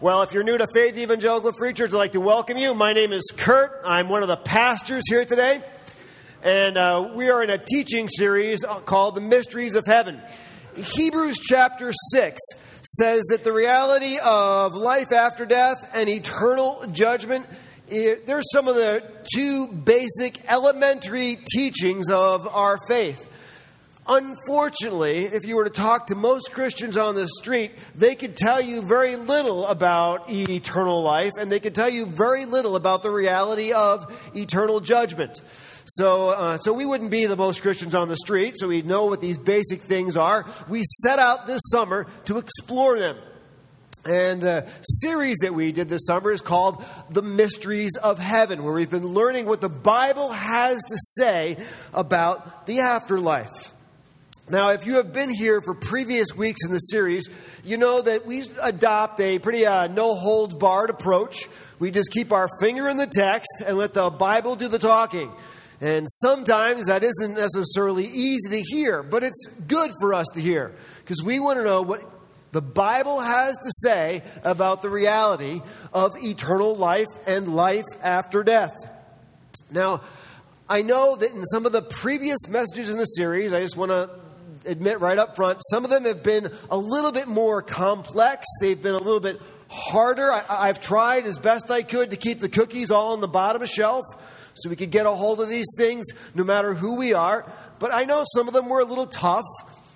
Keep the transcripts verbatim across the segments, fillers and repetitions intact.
Well, if you're new to Faith Evangelical Free Church, I'd like to welcome you. My name is Kurt. I'm one of the pastors here today. And uh, we are in a teaching series called The Mysteries of Heaven. Hebrews chapter six says that the reality of life after death and eternal judgment, it, there's some of the two basic elementary teachings of our faith. Unfortunately, if you were to talk to most Christians on the street, they could tell you very little about eternal life, and they could tell you very little about the reality of eternal judgment. So uh, so we wouldn't be the most Christians on the street, so we'd know what these basic things are. We set out this summer to explore them. And the series that we did this summer is called The Mysteries of Heaven, where we've been learning what the Bible has to say about the afterlife. Now, if you have been here for previous weeks in the series, you know that we adopt a pretty uh, no-holds-barred approach. We just keep our finger in the text and let the Bible do the talking. And sometimes that isn't necessarily easy to hear, but it's good for us to hear, because we want to know what the Bible has to say about the reality of eternal life and life after death. Now, I know that in some of the previous messages in the series, I just want to admit right up front, some of them have been a little bit more complex. They've been a little bit harder. I, I've tried as best I could to keep the cookies all on the bottom of the shelf so we could get a hold of these things no matter who we are. But I know some of them were a little tough.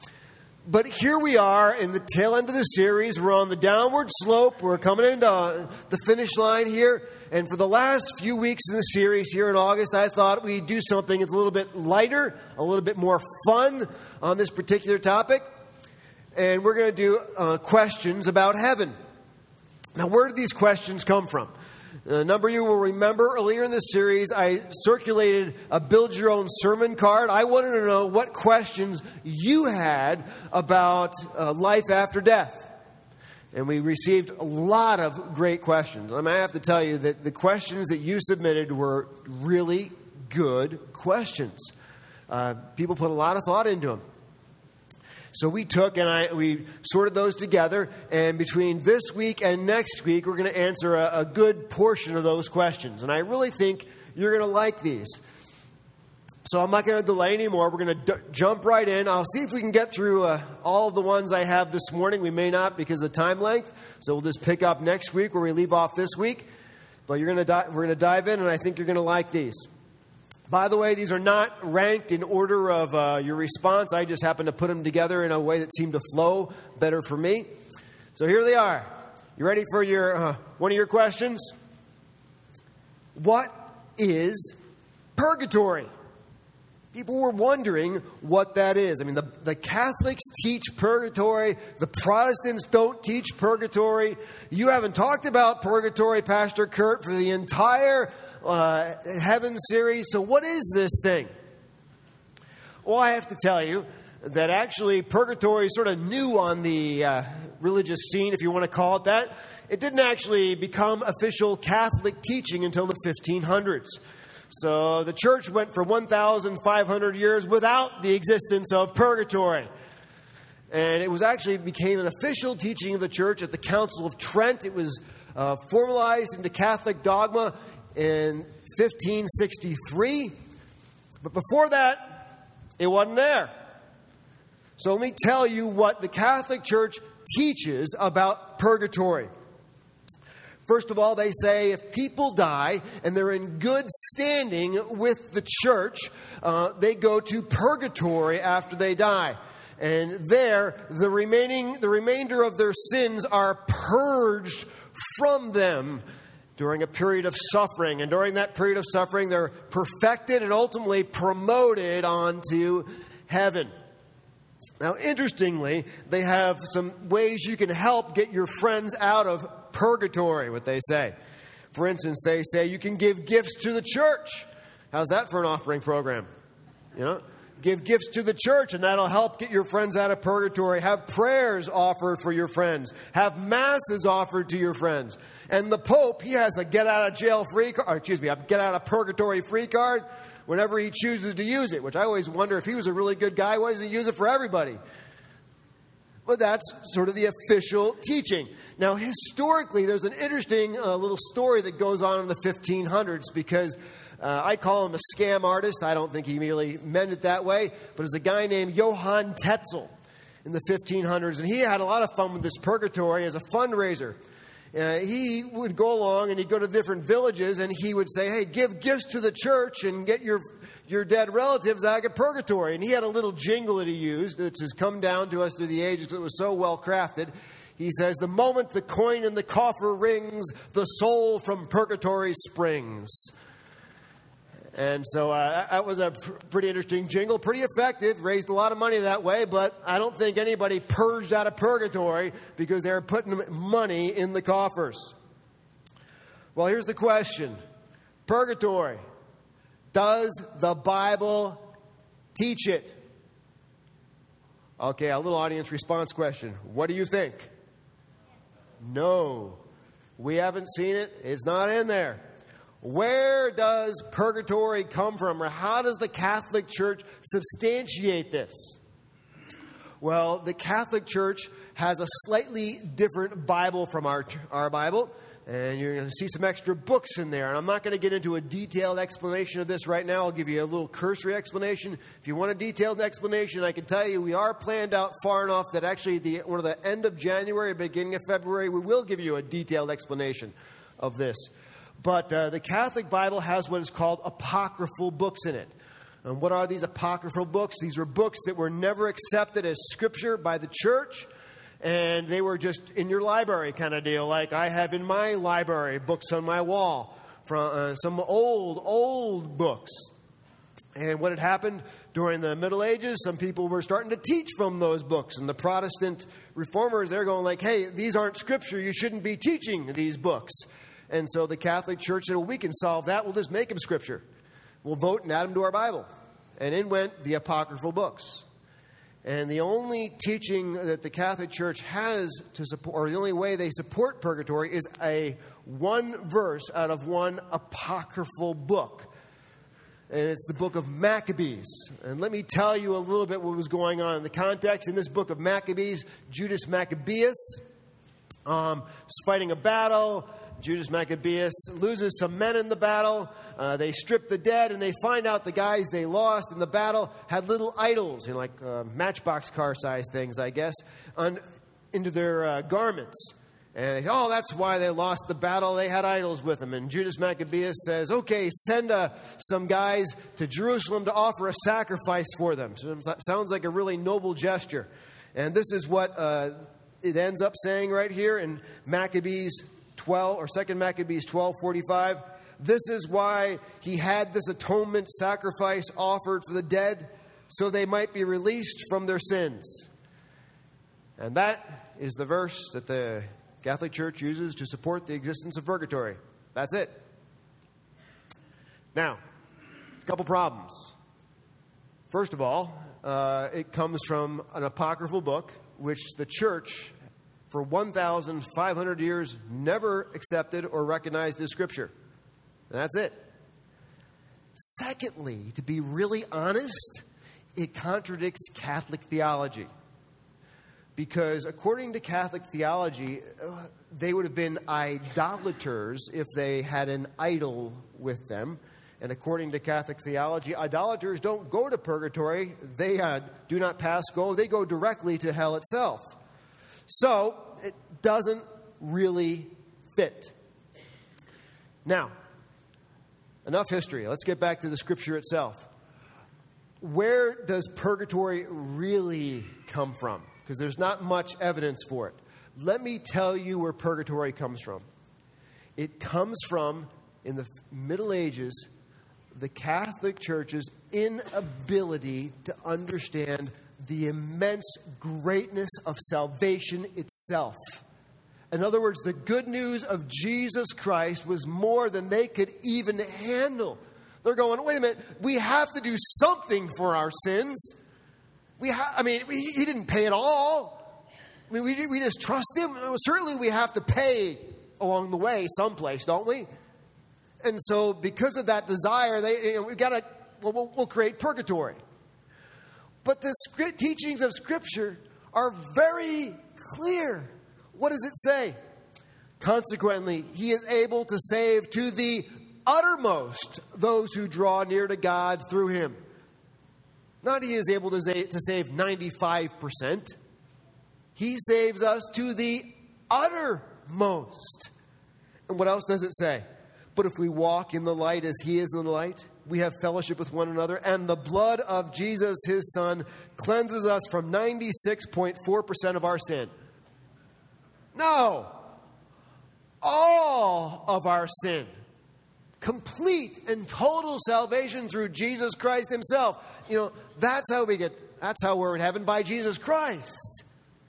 But here we are in the tail end of the series. We're on the downward slope. We're coming into the finish line here. And for the last few weeks in the series here in August, I thought we'd do something that's a little bit lighter, a little bit more fun on this particular topic. And we're going to do uh, questions about heaven. Now, where did these questions come from? A number of you will remember earlier in the series, I circulated a build your own sermon card. I wanted to know what questions you had about uh, life after death. And we received a lot of great questions. I mean, I have to tell you that the questions that you submitted were really good questions. Uh, people put a lot of thought into them. So we took and I we sorted those together, and between this week and next week, we're going to answer a, a good portion of those questions. And I really think you're going to like these. So I'm not going to delay anymore. We're going to d- jump right in. I'll see if we can get through uh, all of the ones I have this morning. We may not because of the time length. So we'll just pick up next week where we leave off this week. But you're going to di- we're going to dive in, and I think you're going to like these. By the way, these are not ranked in order of uh, your response. I just happened to put them together in a way that seemed to flow better for me. So here they are. You ready for your uh, one of your questions? What is purgatory? People were wondering what that is. I mean, the, the Catholics teach purgatory. The Protestants don't teach purgatory. You haven't talked about purgatory, Pastor Kurt, for the entire Uh, heaven series. So what is this thing? Well, I have to tell you that actually purgatory is sort of new on the uh, religious scene, if you want to call it that. It didn't actually become official Catholic teaching until the fifteen hundreds. So the church went for one thousand five hundred years without the existence of purgatory. And it was actually became an official teaching of the church at the Council of Trent. It was uh, formalized into Catholic dogma in fifteen sixty-three, but before that, it wasn't there. So let me tell you what the Catholic Church teaches about purgatory. First of all, they say if people die and they're in good standing with the church, uh, they go to purgatory after they die. And there, the remaining, the remainder of their sins are purged from them during a period of suffering. And during that period of suffering, they're perfected and ultimately promoted onto heaven. Now, interestingly, they have some ways you can help get your friends out of purgatory, what they say. For instance, they say you can give gifts to the church. How's that for an offering program? You know? Give gifts to the church, and that'll help get your friends out of purgatory. Have prayers offered for your friends. Have masses offered to your friends. And the Pope, he has a get-out-of-jail-free card, or excuse me, a get-out-of-purgatory-free card whenever he chooses to use it, which I always wonder if he was a really good guy, why doesn't he use it for everybody? But that's sort of the official teaching. Now, historically, there's an interesting uh, little story that goes on in the fifteen hundreds because uh, I call him a scam artist. I don't think he really meant it that way. But there's a guy named Johann Tetzel in the fifteen hundreds, and he had a lot of fun with this purgatory as a fundraiser. Uh, he would go along and he'd go to different villages and he would say, hey, give gifts to the church and get your your dead relatives out of purgatory. And he had a little jingle that he used that has come down to us through the ages. It was so well crafted. He says, the moment the coin in the coffer rings, the soul from purgatory springs. And so uh, that was a pr- pretty interesting jingle, pretty effective, raised a lot of money that way, but I don't think anybody purged out of purgatory because they were putting money in the coffers. Well, here's the question. Purgatory. Does the Bible teach it? Okay, a little audience response question. What do you think? No. We haven't seen it. It's not in there. Where does purgatory come from, or how does the Catholic Church substantiate this? Well, the Catholic Church has a slightly different Bible from our, our Bible, and you're going to see some extra books in there. And I'm not going to get into a detailed explanation of this right now. I'll give you a little cursory explanation. If you want a detailed explanation, I can tell you we are planned out far enough that actually at the, one of the end of January, beginning of February, we will give you a detailed explanation of this. But uh, the Catholic Bible has what is called apocryphal books in it. And what are these apocryphal books? These were books that were never accepted as scripture by the church, and they were just in your library kind of deal, like I have in my library books on my wall from uh, some old, old books. And what had happened during the Middle Ages, some people were starting to teach from those books, and the Protestant reformers, they're going like, hey, these aren't scripture, you shouldn't be teaching these books. And so the Catholic Church said, well, we can solve that. We'll just make them scripture. We'll vote and add them to our Bible. And in went the apocryphal books. And the only teaching that the Catholic Church has to support, or the only way they support purgatory, is a one verse out of one apocryphal book. And it's the book of Maccabees. And let me tell you a little bit what was going on in the context. In this book of Maccabees, Judas Maccabeus um, is fighting a battle. Judas Maccabeus loses some men in the battle. Uh, they strip the dead, and they find out the guys they lost in the battle had little idols, you know, like uh, matchbox car-sized things, I guess, on, into their uh, garments. And they, oh, that's why they lost the battle. They had idols with them. And Judas Maccabeus says, okay, send uh, some guys to Jerusalem to offer a sacrifice for them. So it sounds like a really noble gesture. And this is what uh, it ends up saying right here in Maccabees twelve, or Second Maccabees twelve forty-five. This is why he had this atonement sacrifice offered for the dead, so they might be released from their sins. And that is the verse that the Catholic Church uses to support the existence of purgatory. That's it. Now, a couple problems. First of all, uh, it comes from an apocryphal book, which the Church for one thousand five hundred years never accepted or recognized as scripture. And that's it. Secondly, to be really honest, it contradicts Catholic theology. Because according to Catholic theology, uh, they would have been idolaters if they had an idol with them. And according to Catholic theology, idolaters don't go to purgatory. They uh, do not pass go. They go directly to hell itself. So, it doesn't really fit. Now, enough history. Let's get back to the scripture itself. Where does purgatory really come from? Because there's not much evidence for it. Let me tell you where purgatory comes from. It comes from, in the Middle Ages, the Catholic Church's inability to understand the immense greatness of salvation itself. In other words, the good news of Jesus Christ was more than they could even handle. They're going, wait a minute, we have to do something for our sins. We ha- I mean, we, he didn't pay it all. I mean, we, we just trust him. Certainly we have to pay along the way someplace, don't we? And so because of that desire, they, you know, we've got to, well, we'll, we'll create purgatory. But the teachings of Scripture are very clear. What does it say? Consequently, he is able to save to the uttermost those who draw near to God through him. Not he is able to save ninety-five percent. He saves us to the uttermost. And what else does it say? But if we walk in the light as he is in the light, we have fellowship with one another, and the blood of Jesus, his Son, cleanses us from ninety-six point four percent of our sin. No! All of our sin. Complete and total salvation through Jesus Christ himself. You know, that's how we get, that's how we're in heaven, by Jesus Christ.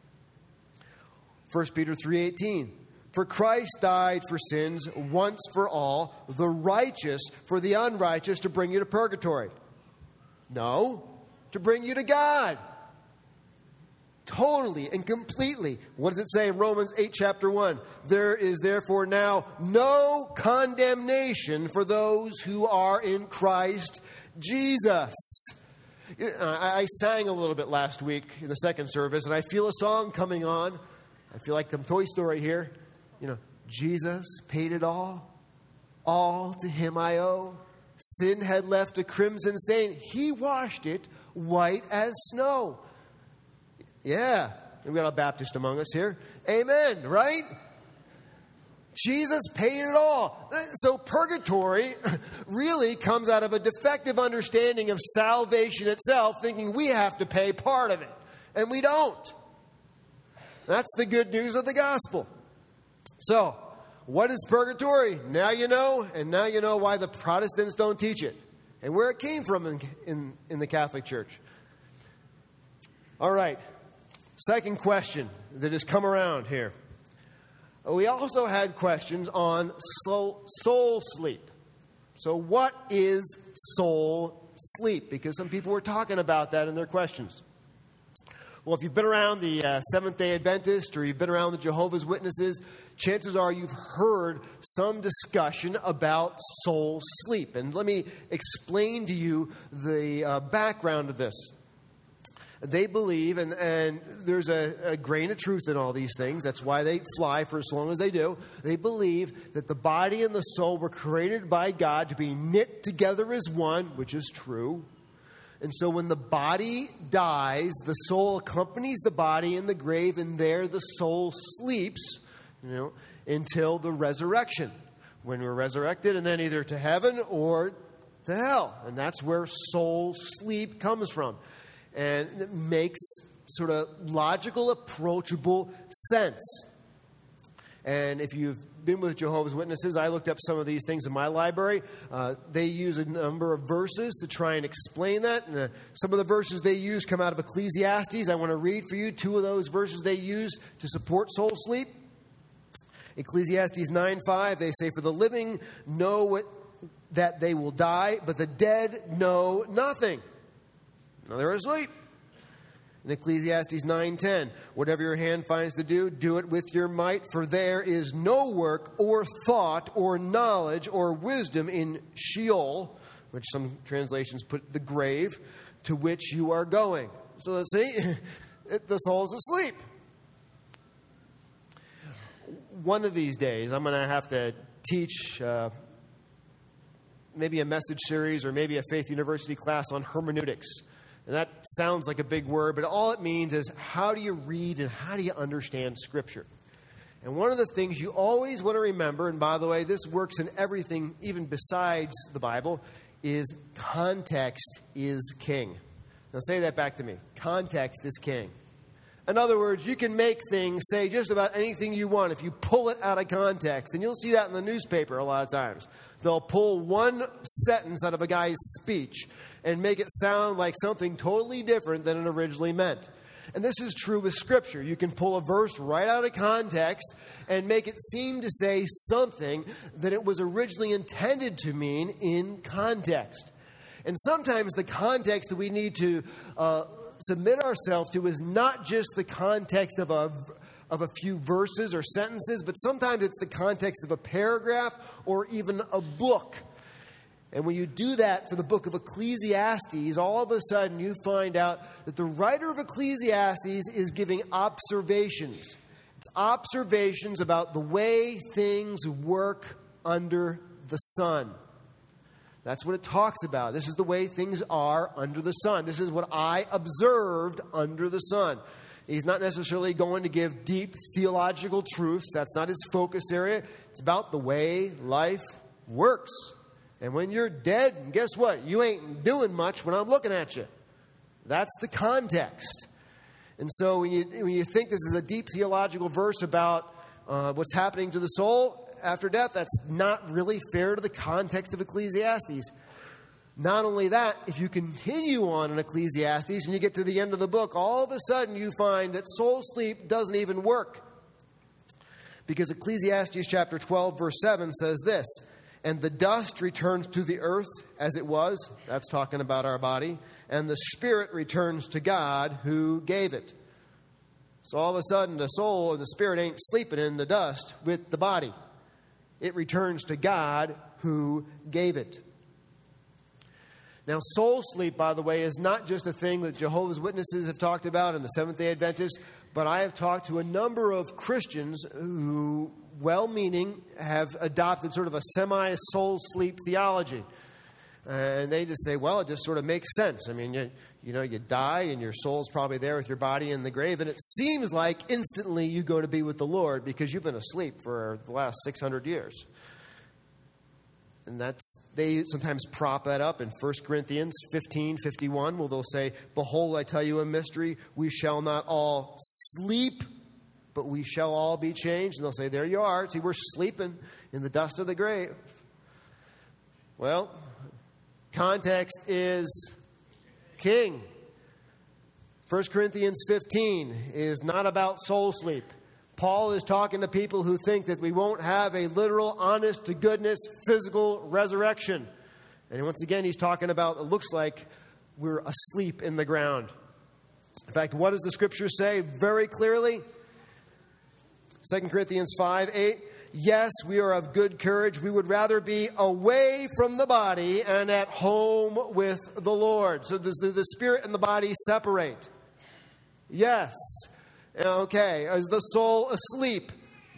First Peter three eighteen. For Christ died for sins once for all, the righteous for the unrighteous, to bring you to purgatory. No, to bring you to God. Totally and completely. What does it say in Romans eight, chapter one? There is therefore now no condemnation for those who are in Christ Jesus. I sang a little bit last week in the second service, and I feel a song coming on. I feel like the Toy Story here. You know, Jesus paid it all. All to him I owe. Sin had left a crimson stain. He washed it white as snow. Yeah, we got a Baptist among us here. Amen, right? Jesus paid it all. So purgatory really comes out of a defective understanding of salvation itself, thinking we have to pay part of it. And we don't. That's the good news of the gospel. So, what is purgatory? Now you know, and now you know why the Protestants don't teach it, and where it came from in, in, in the Catholic Church. All right, second question that has come around here. We also had questions on soul, soul sleep. So what is soul sleep? Because some people were talking about that in their questions. Well, if you've been around the uh, Seventh-day Adventists or you've been around the Jehovah's Witnesses, chances are you've heard some discussion about soul sleep. And let me explain to you the uh, background of this. They believe, and, and there's a, a grain of truth in all these things. That's why they fly for as long as they do. They believe that the body and the soul were created by God to be knit together as one, which is true. And so when the body dies, the soul accompanies the body in the grave, and there the soul sleeps, you know, until the resurrection. When we're resurrected, and then either to heaven or to hell. And that's where soul sleep comes from. And it makes sort of logical, approachable sense. And if you've been with Jehovah's Witnesses, I looked up some of these things in my library. Uh, they use a number of verses to try and explain that. And uh, some of the verses they use come out of Ecclesiastes. I want to read for you two of those verses they use to support soul sleep. Ecclesiastes nine five, they say, for the living know what, that they will die, but the dead know nothing. Now they're asleep. In Ecclesiastes nine ten, whatever your hand finds to do, do it with your might, for there is no work or thought or knowledge or wisdom in Sheol, which some translations put the grave, to which you are going. So let's see, the soul is asleep. One of these days, I'm going to have to teach uh, maybe a message series or maybe a Faith University class on hermeneutics. And that sounds like a big word, but all it means is how do you read and how do you understand Scripture? And one of the things you always want to remember, and by the way, this works in everything, even besides the Bible, is context is king. Now say that back to me. Context is king. In other words, you can make things say just about anything you want if you pull it out of context. And you'll see that in the newspaper a lot of times. They'll pull one sentence out of a guy's speech and make it sound like something totally different than it originally meant. And this is true with Scripture. You can pull a verse right out of context and make it seem to say something that it was originally intended to mean in context. And sometimes the context that we need to uh, submit ourselves to is not just the context of a of a few verses or sentences, but sometimes it's the context of a paragraph or even a book. And when you do that for the book of Ecclesiastes, all of a sudden you find out that the writer of Ecclesiastes is giving observations. It's observations about the way things work under the sun. That's what it talks about. This is the way things are under the sun. This is what I observed under the sun. He's not necessarily going to give deep theological truths. That's not his focus area. It's about the way life works. And when you're dead, guess what? You ain't doing much when I'm looking at you. That's the context. And so when you, when you think this is a deep theological verse about uh, what's happening to the soul after death, that's not really fair to the context of Ecclesiastes. Not only that, if you continue on in Ecclesiastes and you get to the end of the book, all of a sudden you find that soul sleep doesn't even work. Because Ecclesiastes chapter twelve, verse seven says this, "And the dust returns to the earth as it was," that's talking about our body, "and the spirit returns to God who gave it." So all of a sudden the soul and the spirit ain't sleeping in the dust with the body. It returns to God who gave it. Now, soul sleep, by the way, is not just a thing that Jehovah's Witnesses have talked about and the Seventh-day Adventists, but I have talked to a number of Christians who, well-meaning, have adopted sort of a semi-soul sleep theology. And they just say, well, it just sort of makes sense. I mean, you, you know, you die and your soul's probably there with your body in the grave, and it seems like instantly you go to be with the Lord because you've been asleep for the last six hundred years. And that's, they sometimes prop that up in First Corinthians fifteen fifty-one, where they'll say, "Behold, I tell you a mystery, we shall not all sleep, but we shall all be changed." And they'll say, there you are. See, we're sleeping in the dust of the grave. Well, context is king. First Corinthians fifteen is not about soul sleep. Paul is talking to people who think that we won't have a literal, honest-to-goodness, physical resurrection. And once again, he's talking about, it looks like we're asleep in the ground. In fact, what does the Scripture say very clearly? Second Corinthians five eight, "Yes, we are of good courage. We would rather be away from the body and at home with the Lord." So does the, the spirit and the body separate? Yes. Okay, is the soul asleep?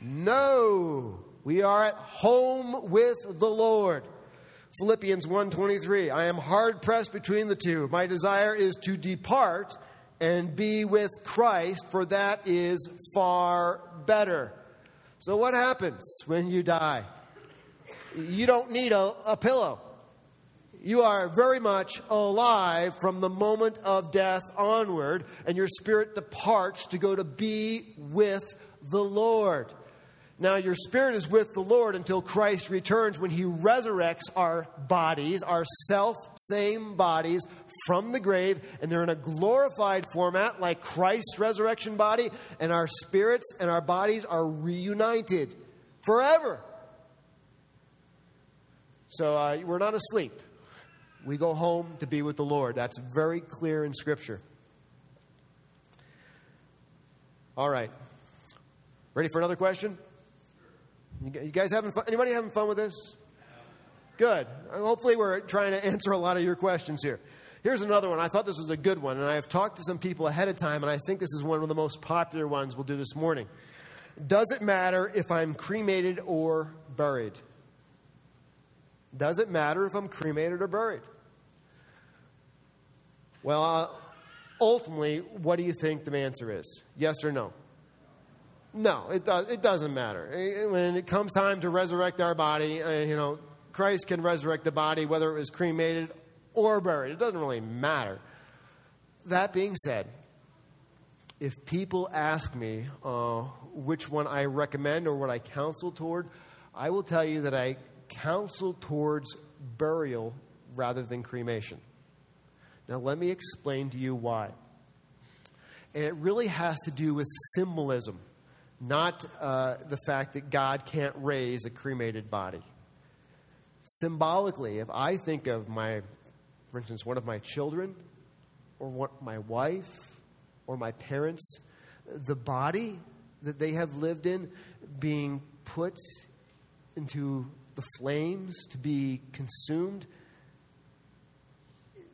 No. We are at home with the Lord. Philippians one twenty-three, "I am hard-pressed between the two. My desire is to depart and be with Christ, for that is far better." So what happens when you die? You don't need a, a pillow. You are very much alive from the moment of death onward, and your spirit departs to go to be with the Lord. Now, your spirit is with the Lord until Christ returns, when he resurrects our bodies, our self-same bodies, from the grave, and they're in a glorified format like Christ's resurrection body, and our spirits and our bodies are reunited forever. So uh, we're not asleep. We go home to be with the Lord. That's very clear in Scripture. All right. Ready for another question? You guys having fun? Anybody having fun with this? Good. Hopefully we're trying to answer a lot of your questions here. Here's another one. I thought this was a good one, and I've talked to some people ahead of time, and I think this is one of the most popular ones we'll do this morning. Does it matter if I'm cremated or buried? Does it matter if I'm cremated or buried? Well, uh, ultimately, what do you think the answer is? Yes or no? No, it, does, it doesn't matter. When it comes time to resurrect our body, uh, you know, Christ can resurrect the body whether it was cremated or buried. It doesn't really matter. That being said, if people ask me uh, which one I recommend or what I counsel toward, I will tell you that I counsel towards burial rather than cremation. Now, let me explain to you why. And it really has to do with symbolism, not uh, the fact that God can't raise a cremated body. Symbolically, if I think of my, for instance, one of my children, or what, my wife, or my parents, the body that they have lived in being put into the flames to be consumed,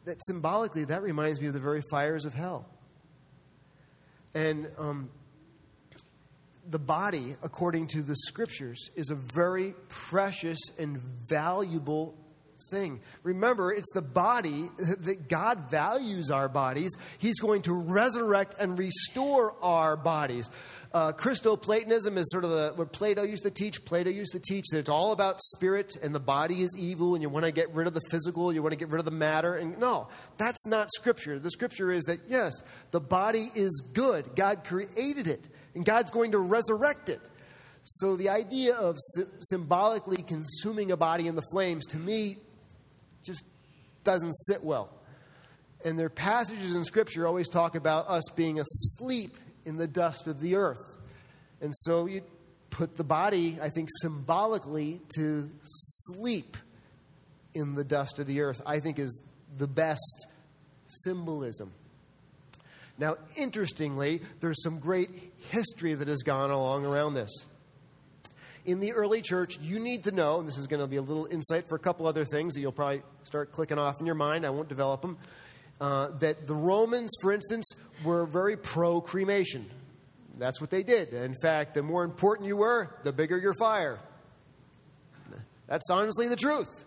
that symbolically, that reminds me of the very fires of hell. And um, the body, according to the Scriptures, is a very precious and valuable thing. Remember, it's the body that God values our bodies. He's going to resurrect and restore our bodies. Uh, Christoplatonism is sort of the, what Plato used to teach. Plato used to teach that it's all about spirit and the body is evil and you want to get rid of the physical, you want to get rid of the matter. And no, that's not Scripture. The Scripture is that, yes, the body is good. God created it and God's going to resurrect it. So the idea of sy- symbolically consuming a body in the flames, to me, just doesn't sit well. And there are passages in Scripture always talk about us being asleep in the dust of the earth. And so you put the body, I think, symbolically to sleep in the dust of the earth, I think is the best symbolism. Now, interestingly, there's some great history that has gone along around this. In the early church, you need to know, and this is going to be a little insight for a couple other things that you'll probably start clicking off in your mind. I won't develop them. Uh, that the Romans, for instance, were very pro-cremation. That's what they did. In fact, the more important you were, the bigger your fire. That's honestly the truth.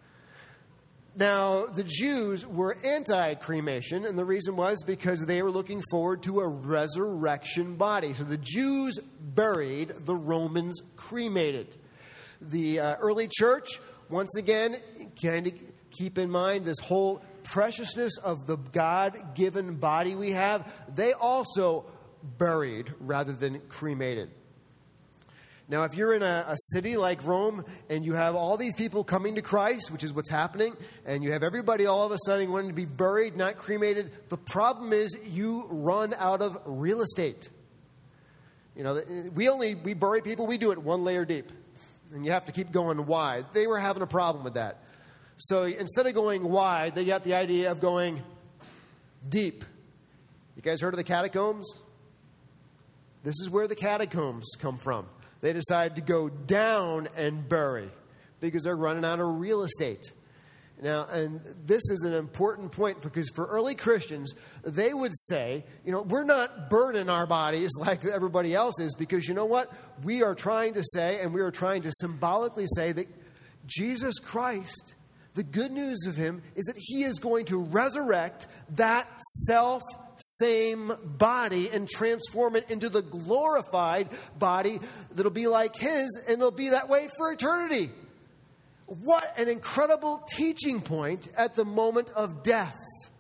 Now, the Jews were anti-cremation, and the reason was because they were looking forward to a resurrection body. So the Jews buried, the Romans cremated. The uh, early church, once again, kind of keep in mind this whole preciousness of the God-given body we have. They also buried rather than cremated. Now, if you're in a, a city like Rome and you have all these people coming to Christ, which is what's happening, and you have everybody all of a sudden wanting to be buried, not cremated, the problem is you run out of real estate. You know, we only, we bury people, we do it one layer deep. And you have to keep going wide. They were having a problem with that. So instead of going wide, they got the idea of going deep. You guys heard of the catacombs? This is where the catacombs come from. They decided to go down and bury because they're running out of real estate. Now, and this is an important point because for early Christians, they would say, you know, we're not burning our bodies like everybody else is because you know what? We are trying to say, and we are trying to symbolically say that Jesus Christ, the good news of him is that he is going to resurrect that self same body and transform it into the glorified body that'll be like his, and it'll be that way for eternity. What an incredible teaching point at the moment of death.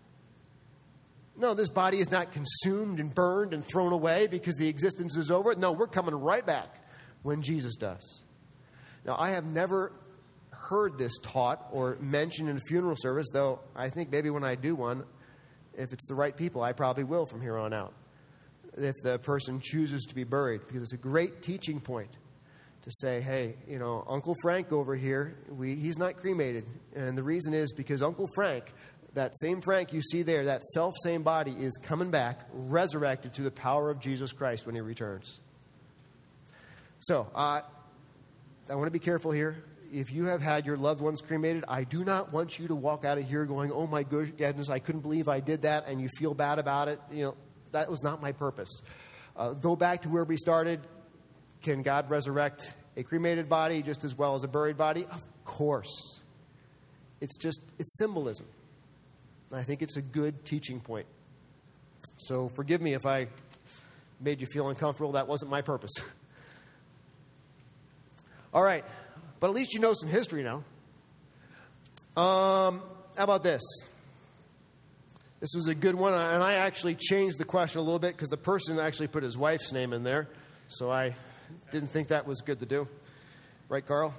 No, this body is not consumed and burned and thrown away because the existence is over. No, we're coming right back when Jesus does. Now, I have never heard this taught or mentioned in a funeral service, though I think maybe when I do one, if it's the right people, I probably will from here on out. If the person chooses to be buried, because it's a great teaching point to say, hey, you know, Uncle Frank over here, we, he's not cremated. And the reason is because Uncle Frank, that same Frank you see there, that self-same body is coming back, resurrected through the power of Jesus Christ when he returns. So, uh, I want to be careful here. If you have had your loved ones cremated, I do not want you to walk out of here going, oh my goodness, I couldn't believe I did that, and you feel bad about it. You know, that was not my purpose. Uh, go back to where we started. Can God resurrect a cremated body just as well as a buried body? Of course. It's just, it's symbolism. I think it's a good teaching point. So forgive me if I made you feel uncomfortable. That wasn't my purpose. All right. But at least you know some history now. Um, how about this? This was a good one, and I actually changed the question a little bit because the person actually put his wife's name in there, so I didn't think that was good to do. Right, Carl?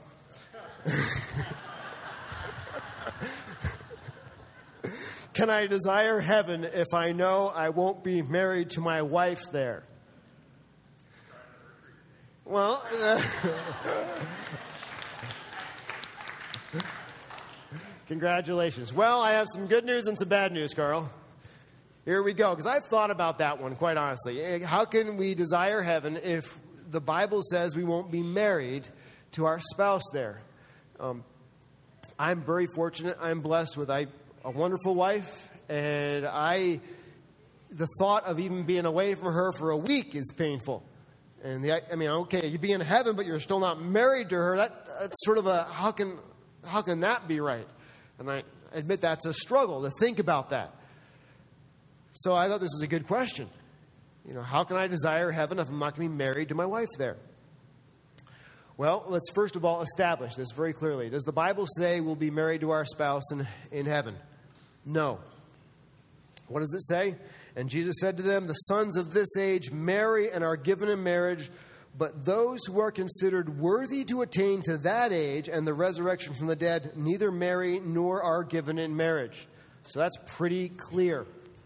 Can I desire heaven if I know I won't be married to my wife there? Well... Uh, Congratulations. Well, I have some good news and some bad news, Carl. Here we go, because I've thought about that one, quite honestly. How can we desire heaven if the Bible says we won't be married to our spouse there? Um, I'm very fortunate. I'm blessed with, I a wonderful wife, and I, the thought of even being away from her for a week is painful. And the, I mean, okay, you'd be in heaven, but you're still not married to her. That, that's sort of a, how can, how can that be right? And I admit that's a struggle to think about that. So I thought this was a good question. You know, how can I desire heaven if I'm not going to be married to my wife there? Well, let's first of all establish this very clearly. Does the Bible say we'll be married to our spouse in, in heaven? No. What does it say? And Jesus said to them, the sons of this age marry and are given in marriage, but those who are considered worthy to attain to that age and the resurrection from the dead neither marry nor are given in marriage. So that's pretty clear.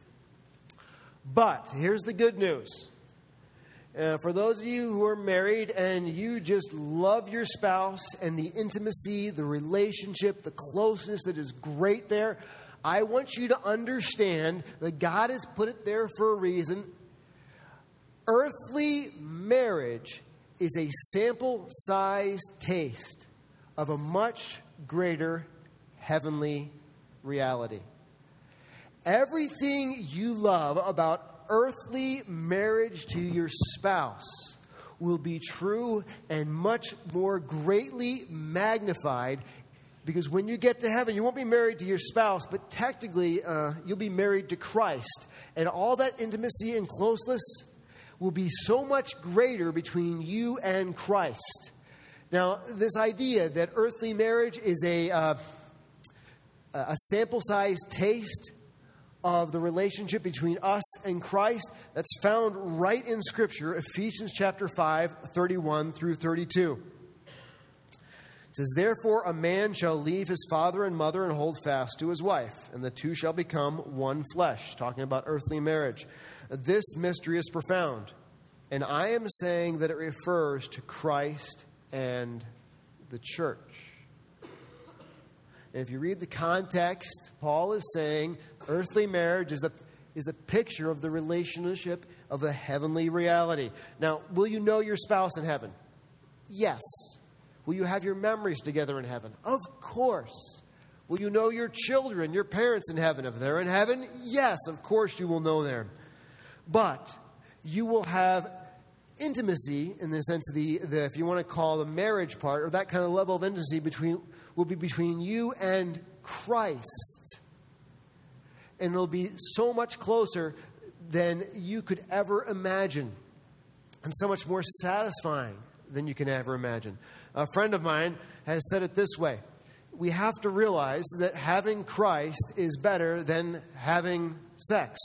But here's the good news. Uh, for those of you who are married and you just love your spouse and the intimacy, the relationship, the closeness that is great there, I want you to understand that God has put it there for a reason. Earthly marriage is a sample-sized taste of a much greater heavenly reality. Everything you love about earthly marriage to your spouse will be true and much more greatly magnified, because when you get to heaven, you won't be married to your spouse, but technically uh, you'll be married to Christ. And all that intimacy and closeness will be so much greater between you and Christ. Now, this idea that earthly marriage is a, uh, a sample-sized taste of the relationship between us and Christ, that's found right in Scripture, Ephesians chapter five, thirty-one through thirty-two. It says, therefore a man shall leave his father and mother and hold fast to his wife, and the two shall become one flesh, talking about earthly marriage. This mystery is profound, and I am saying that it refers to Christ and the church. And if you read the context, Paul is saying earthly marriage is the, is the picture of the relationship of the heavenly reality. Now, will you know your spouse in heaven? Yes. Will you have your memories together in heaven? Of course. Will you know your children, your parents in heaven? If they're in heaven, yes, of course you will know them. But you will have intimacy in the sense of the, the if you want to call the marriage part, or that kind of level of intimacy between will be between you and Christ. And it'll be so much closer than you could ever imagine, and so much more satisfying than you can ever imagine. A friend of mine has said it this way: we have to realize that having Christ is better than having sex.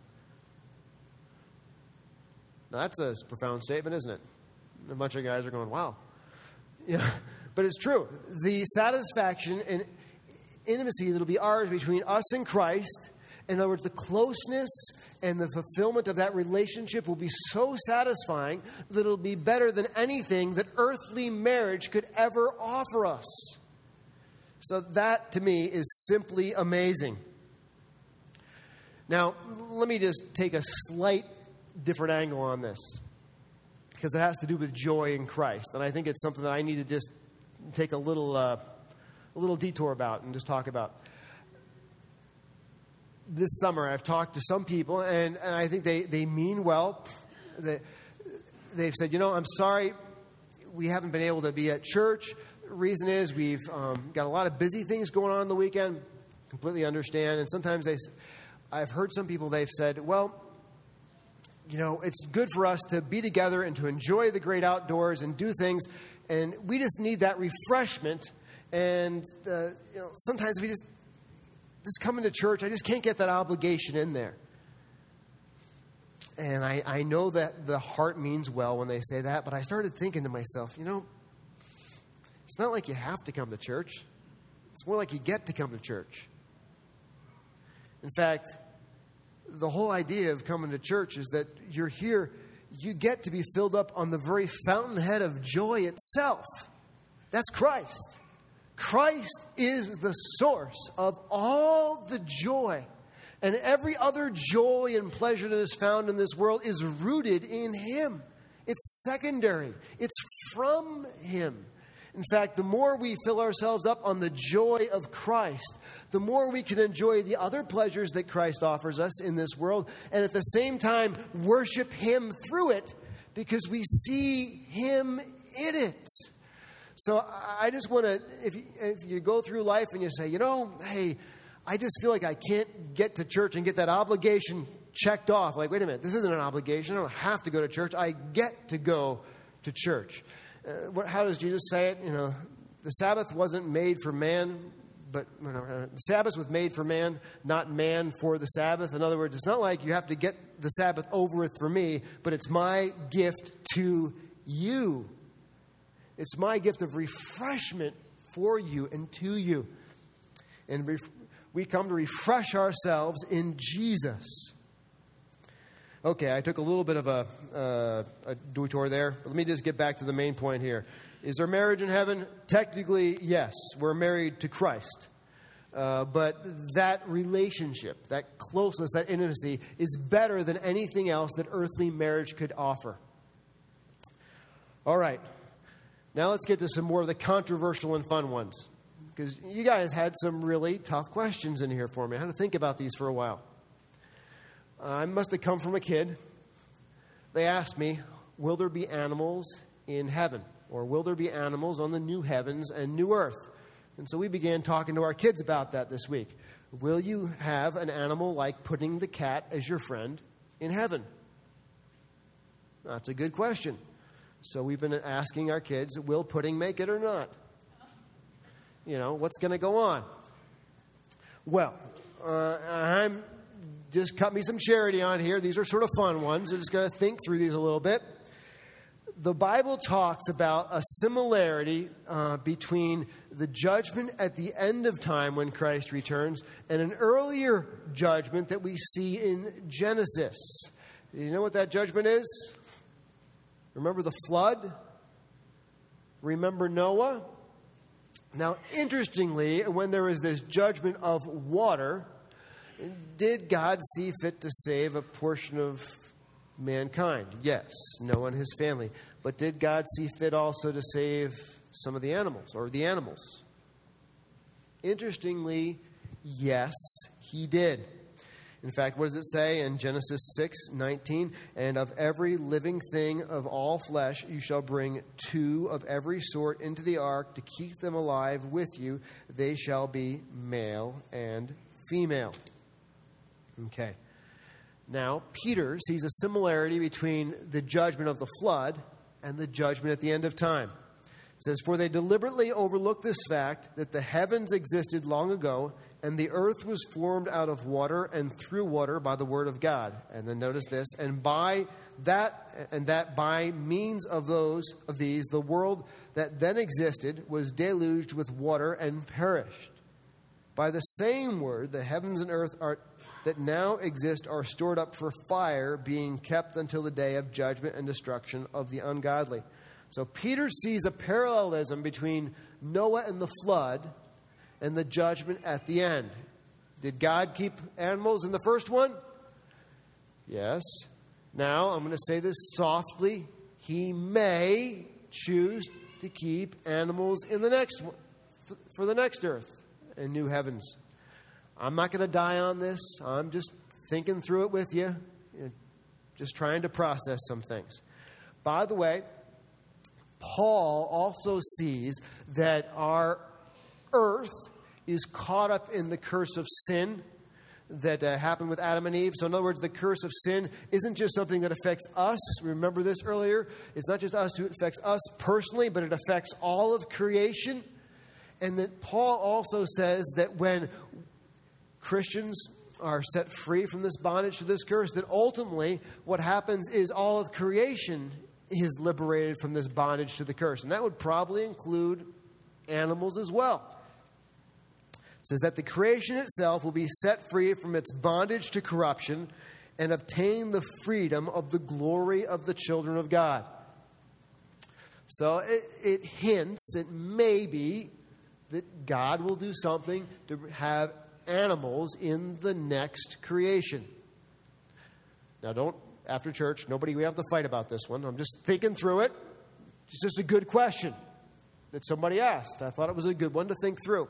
Now, that's a profound statement, isn't it? A bunch of guys are going, wow. Yeah, but it's true. The satisfaction and intimacy that will be ours between us and Christ, in other words, the closeness and the fulfillment of that relationship will be so satisfying that it'll be better than anything that earthly marriage could ever offer us. So that, to me, is simply amazing. Now, let me just take a slight different angle on this, because it has to do with joy in Christ. And I think it's something that I need to just take a little, uh, a little detour about and just talk about. This summer, I've talked to some people, and, and I think they, they mean well. They, they've said, you know, I'm sorry we haven't been able to be at church. The reason is we've um, got a lot of busy things going on on the weekend. Completely understand. And sometimes they, I've heard some people, they've said, well, you know, it's good for us to be together and to enjoy the great outdoors and do things, and we just need that refreshment. And uh, you know, sometimes we just Just coming to church, I just can't get that obligation in there. And I, I know that the heart means well when they say that, but I started thinking to myself, you know, it's not like you have to come to church. It's more like you get to come to church. In fact, the whole idea of coming to church is that you're here, you get to be filled up on the very fountainhead of joy itself. That's Christ. Christ is the source of all the joy. And every other joy and pleasure that is found in this world is rooted in Him. It's secondary. It's from Him. In fact, the more we fill ourselves up on the joy of Christ, the more we can enjoy the other pleasures that Christ offers us in this world, and at the same time worship Him through it because we see Him in it. So I just want to, if you, if you go through life and you say, you know, hey, I just feel like I can't get to church and get that obligation checked off. Like, wait a minute, this isn't an obligation. I don't have to go to church. I get to go to church. Uh, what, how does Jesus say it? You know, the Sabbath wasn't made for man, but you know, uh, the Sabbath was made for man, not man for the Sabbath. In other words, it's not like you have to get the Sabbath over with for me, but it's my gift to you. It's my gift of refreshment for you and to you. And ref- we come to refresh ourselves in Jesus. Okay, I took a little bit of a, uh, a detour there. But let me just get back to the main point here. Is there marriage in heaven? Technically, yes. We're married to Christ. Uh, but that relationship, that closeness, that intimacy is better than anything else that earthly marriage could offer. All right. Now let's get to some more of the controversial and fun ones. Because you guys had some really tough questions in here for me. I had to think about these for a while. I must have come from a kid. They asked me, will there be animals in heaven? Or will there be animals on the new heavens and new earth? And so we began talking to our kids about that this week. Will you have an animal like putting the cat as your friend in heaven? That's a good question. So we've been asking our kids, will pudding make it or not? You know, what's going to go on? Well, uh, I'm... Just cut me some charity on here. These are sort of fun ones. I'm just going to think through these a little bit. The Bible talks about a similarity uh, between the judgment at the end of time when Christ returns and an earlier judgment that we see in Genesis. You know what that judgment is? Remember the flood? Remember Noah? Now, interestingly, when there was this judgment of water, did God see fit to save a portion of mankind? Yes, Noah and his family. But did God see fit also to save some of the animals, or the animals? Interestingly, yes, He did. In fact, what does it say in Genesis six nineteen? And of every living thing of all flesh you shall bring two of every sort into the ark to keep them alive with you. They shall be male and female. Okay. Now, Peter sees a similarity between the judgment of the flood and the judgment at the end of time. It says, for they deliberately overlooked this fact that the heavens existed long ago, and the earth was formed out of water and through water by the word of God. And then notice this, and by that, and that by means of those of these, the world that then existed was deluged with water and perished. By the same word, the heavens and earth are that now exist are stored up for fire, being kept until the day of judgment and destruction of the ungodly. So Peter sees a parallelism between Noah and the flood and the judgment at the end. Did God keep animals in the first one? Yes. Now, I'm going to say this softly. He may choose to keep animals in the next one, for the next earth and new heavens. I'm not going to die on this. I'm just thinking through it with you, just trying to process some things. By the way, Paul also sees that our earth is caught up in the curse of sin that uh, happened with Adam and Eve. So in other words, the curse of sin isn't just something that affects us. Remember this earlier? It's not just us who affects us personally, but it affects all of creation. And that Paul also says that when Christians are set free from this bondage to this curse, that ultimately what happens is all of creation is liberated from this bondage to the curse. And that would probably include animals as well. It says that the creation itself will be set free from its bondage to corruption and obtain the freedom of the glory of the children of God. So it, it hints, it may be, that God will do something to have animals in the next creation. Now, don't, after church, nobody, we have to fight about this one. I'm just thinking through it. It's just a good question. that somebody asked. I thought it was a good one to think through.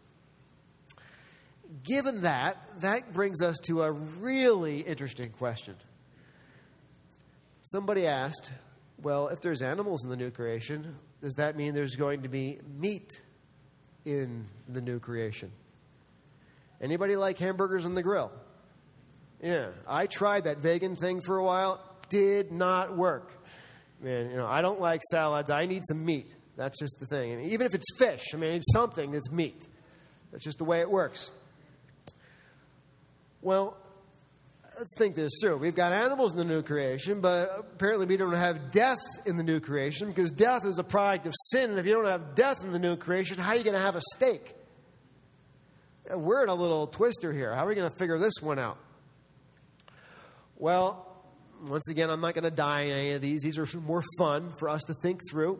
Given that, that brings us to a really interesting question. Somebody asked, well, if there's animals in the new creation, does that mean there's going to be meat in the new creation? Anybody like hamburgers on the grill? Yeah, I tried that vegan thing for a while. Did not work. Man, you know, I don't like salads. I need some meat. That's just the thing. And even if it's fish, I mean, it's something that's meat. That's just the way it works. Well, let's think this through. We've got animals in the new creation, but apparently we don't have death in the new creation because death is a product of sin. And if you don't have death in the new creation, how are you going to have a steak? We're in a little twister here. How are we going to figure this one out? Well, once again, I'm not going to die in any of these. These are more fun for us to think through.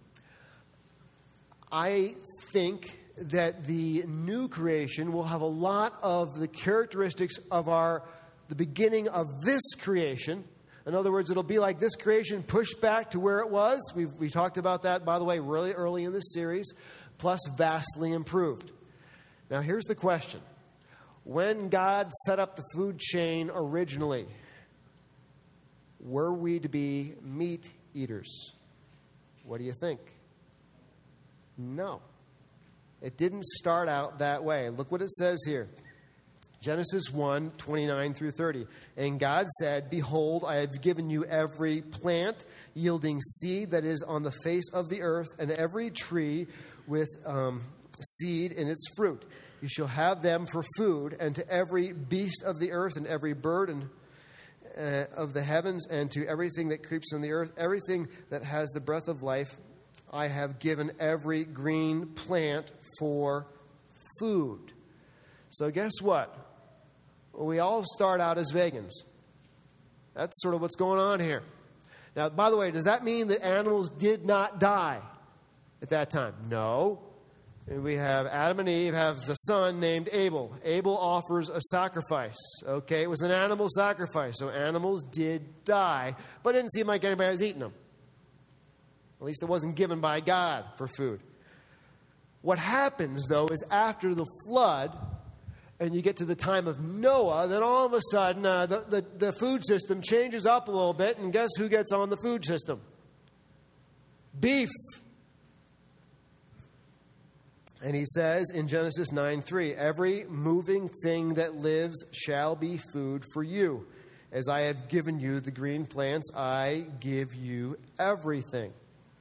I think that the new creation will have a lot of the characteristics of our the beginning of this creation. In other words, it'll be like this creation pushed back to where it was. We we talked about that, by the way, really early in this series, plus vastly improved. Now, here's the question. When God set up the food chain originally, were we to be meat eaters? What do you think? No. It didn't start out that way. Look what it says here. Genesis one, twenty-nine through thirty. And God said, behold, I have given you every plant yielding seed that is on the face of the earth, and every tree with um, seed in its fruit. You shall have them for food, and to every beast of the earth and every bird and uh, of the heavens, and to everything that creeps on the earth, everything that has the breath of life, I have given every green plant for food. So guess what? We all start out as vegans. That's sort of what's going on here. Now, by the way, does that mean that animals did not die at that time? No. And we have Adam and Eve have a son named Abel. Abel offers a sacrifice. Okay, it was an animal sacrifice, so animals did die, but it didn't seem like anybody was eating them. At least it wasn't given by God for food. What happens, though, is after the flood, and you get to the time of Noah, then all of a sudden uh, the, the, the food system changes up a little bit, and guess who gets on the food system? Beef. And he says in Genesis nine three, every moving thing that lives shall be food for you. As I have given you the green plants, I give you everything.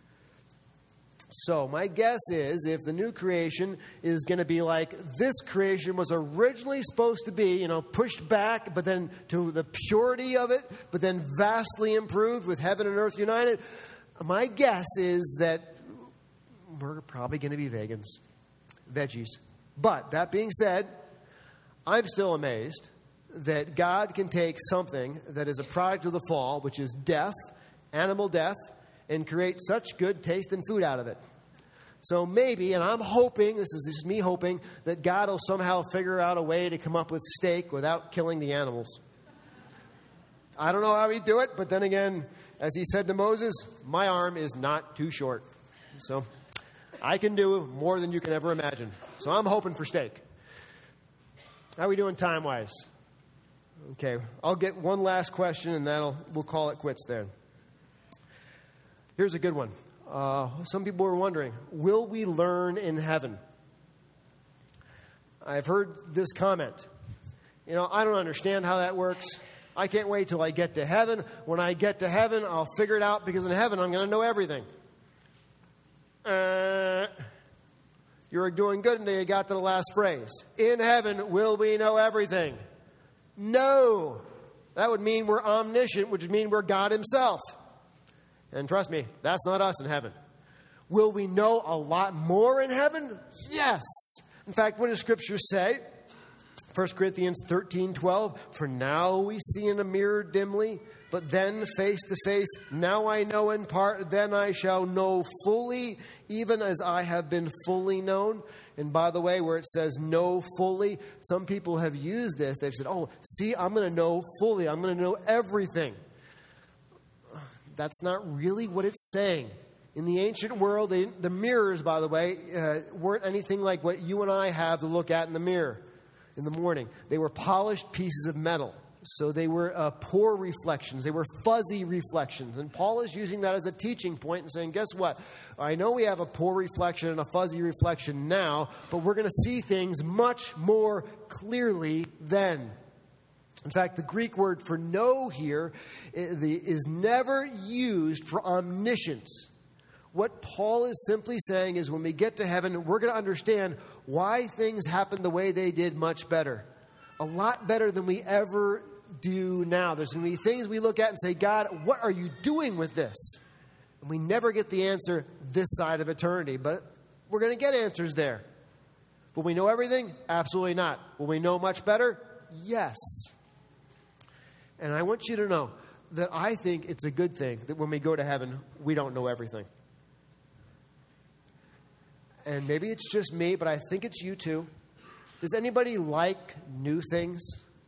So my guess is if the new creation is going to be like this creation was originally supposed to be, you know, pushed back, but then to the purity of it, but then vastly improved with heaven and earth united, my guess is that we're probably going to be vegans, veggies. But that being said, I'm still amazed that God can take something that is a product of the fall, which is death, animal death, and create such good taste and food out of it. So maybe, and I'm hoping, this is, this is me hoping, that God will somehow figure out a way to come up with steak without killing the animals. I don't know how he'd do it, but then again, as he said to Moses, my arm is not too short. So I can do more than you can ever imagine. So I'm hoping for steak. How are we doing time-wise? Okay, I'll get one last question, and that'll we'll call it quits there. Here's a good one. Uh, some people were wondering, will we learn in heaven? I've heard this comment. You know, I don't understand how that works. I can't wait till I get to heaven. When I get to heaven, I'll figure it out because in heaven I'm going to know everything. Uh, you were doing good until you got to the last phrase. In heaven, will we know everything? No. That would mean we're omniscient, which would mean we're God himself. And trust me, that's not us in heaven. Will we know a lot more in heaven? Yes. In fact, what does Scripture say? First Corinthians thirteen twelve, for now we see in a mirror dimly, but then face to face. Now I know in part, then I shall know fully, even as I have been fully known. And by the way, where it says know fully, some people have used this. They've said, oh, see, I'm going to know fully. I'm going to know everything. That's not really what it's saying. In the ancient world, they, the mirrors, by the way, uh, weren't anything like what you and I have to look at in the mirror in the morning. They were polished pieces of metal. So they were uh, poor reflections. They were fuzzy reflections. And Paul is using that as a teaching point and saying, guess what? I know we have a poor reflection and a fuzzy reflection now, but we're going to see things much more clearly then. In fact, the Greek word for know here is never used for omniscience. What Paul is simply saying is when we get to heaven, we're going to understand why things happen the way they did much better. A lot better than we ever do now. There's going to be things we look at and say, God, what are you doing with this? And we never get the answer this side of eternity, but we're going to get answers there. Will we know everything? Absolutely not. Will we know much better? Yes. And I want you to know that I think it's a good thing that when we go to heaven, we don't know everything. And maybe it's just me, but I think it's you too. Does anybody like new things?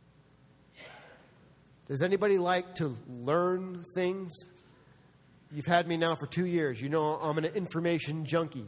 Does anybody like to learn things? You've had me now for two years. You know I'm an information junkie.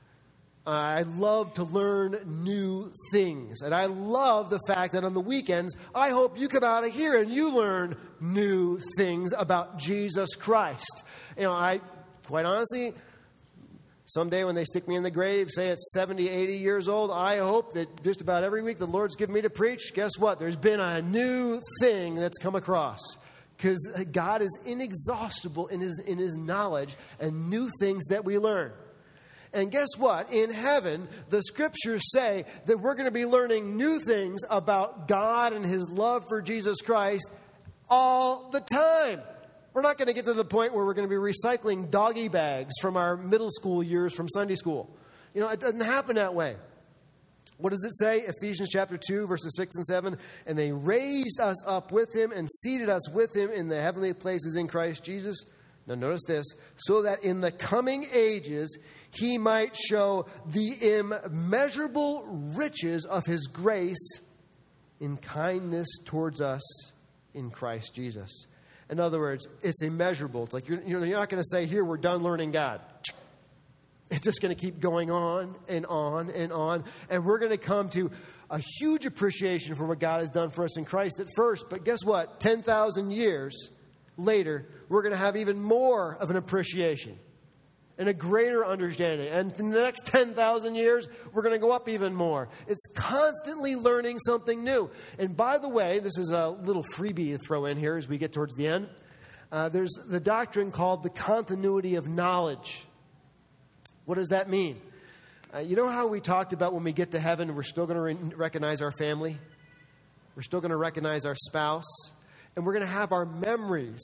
I love to learn new things. And I love the fact that on the weekends, I hope you come out of here and you learn new things about Jesus Christ. You know, I, quite honestly, someday when they stick me in the grave, say it's seventy, eighty years old, I hope that just about every week the Lord's given me to preach. Guess what? There's been a new thing that's come across. Because God is inexhaustible in his, in his knowledge and new things that we learn. And guess what? In heaven, the scriptures say that we're going to be learning new things about God and his love for Jesus Christ all the time. We're not going to get to the point where we're going to be recycling doggy bags from our middle school years from Sunday school. You know, it doesn't happen that way. What does it say? Ephesians chapter two, verses six and seven. And they raised us up with him and seated us with him in the heavenly places in Christ Jesus. Now notice this. So that in the coming ages he might show the immeasurable riches of his grace in kindness towards us in Christ Jesus. In other words, it's immeasurable. It's like you're, you're not going to say, here, we're done learning God. It's just going to keep going on and on and on. And we're going to come to a huge appreciation for what God has done for us in Christ at first. But guess what? ten thousand years later, we're going to have even more of an appreciation and a greater understanding. And in the next ten thousand years, we're going to go up even more. It's constantly learning something new. And by the way, this is a little freebie to throw in here as we get towards the end. Uh, there's the doctrine called the continuity of knowledge. What does that mean? Uh, you know how we talked about when we get to heaven, we're still going to re- recognize our family? We're still going to recognize our spouse? And we're going to have our memories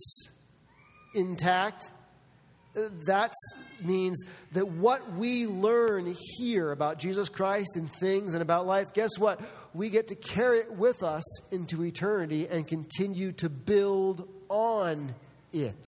intact? That means that what we learn here about Jesus Christ and things and about life, guess what? We get to carry it with us into eternity and continue to build on it.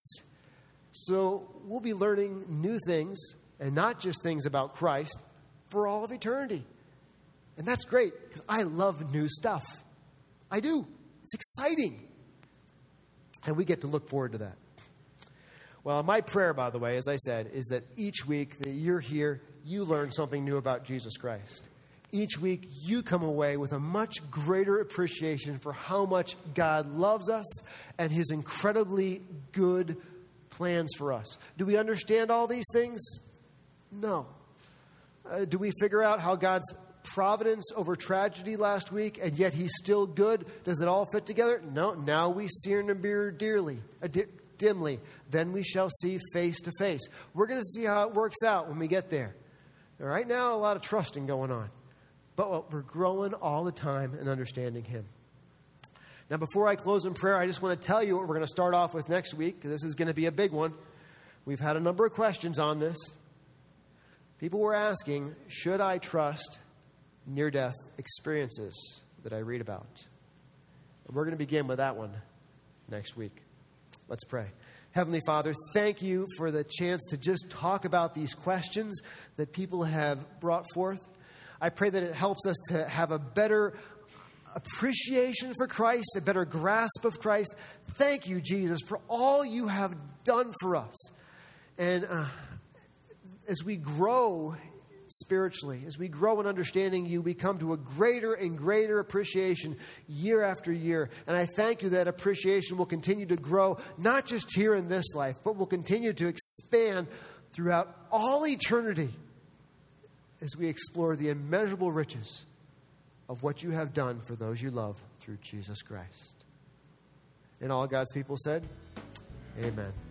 So we'll be learning new things and not just things about Christ for all of eternity. And that's great because I love new stuff. I do. It's exciting. And we get to look forward to that. Well, my prayer, by the way, as I said, is that each week that you're here, you learn something new about Jesus Christ. Each week, you come away with a much greater appreciation for how much God loves us and his incredibly good plans for us. Do we understand all these things? No. Uh, do we figure out how God's providence over tragedy last week, and yet he's still good? Does it all fit together? No. Now we see in a mirror dearly, uh, di- dimly. Then we shall see face to face. We're going to see how it works out when we get there. Right now, a lot of trusting going on. But we're growing all the time in understanding him. Now, before I close in prayer, I just want to tell you what we're going to start off with next week, because this is going to be a big one. We've had a number of questions on this. People were asking, should I trust near-death experiences that I read about? And we're going to begin with that one next week. Let's pray. Heavenly Father, thank you for the chance to just talk about these questions that people have brought forth. I pray that it helps us to have a better appreciation for Christ, a better grasp of Christ. Thank you, Jesus, for all you have done for us. And uh, as we grow spiritually, as we grow in understanding you, we come to a greater and greater appreciation year after year. And I thank you that appreciation will continue to grow, not just here in this life, but will continue to expand throughout all eternity as we explore the immeasurable riches of what you have done for those you love through Jesus Christ. And all God's people said, amen.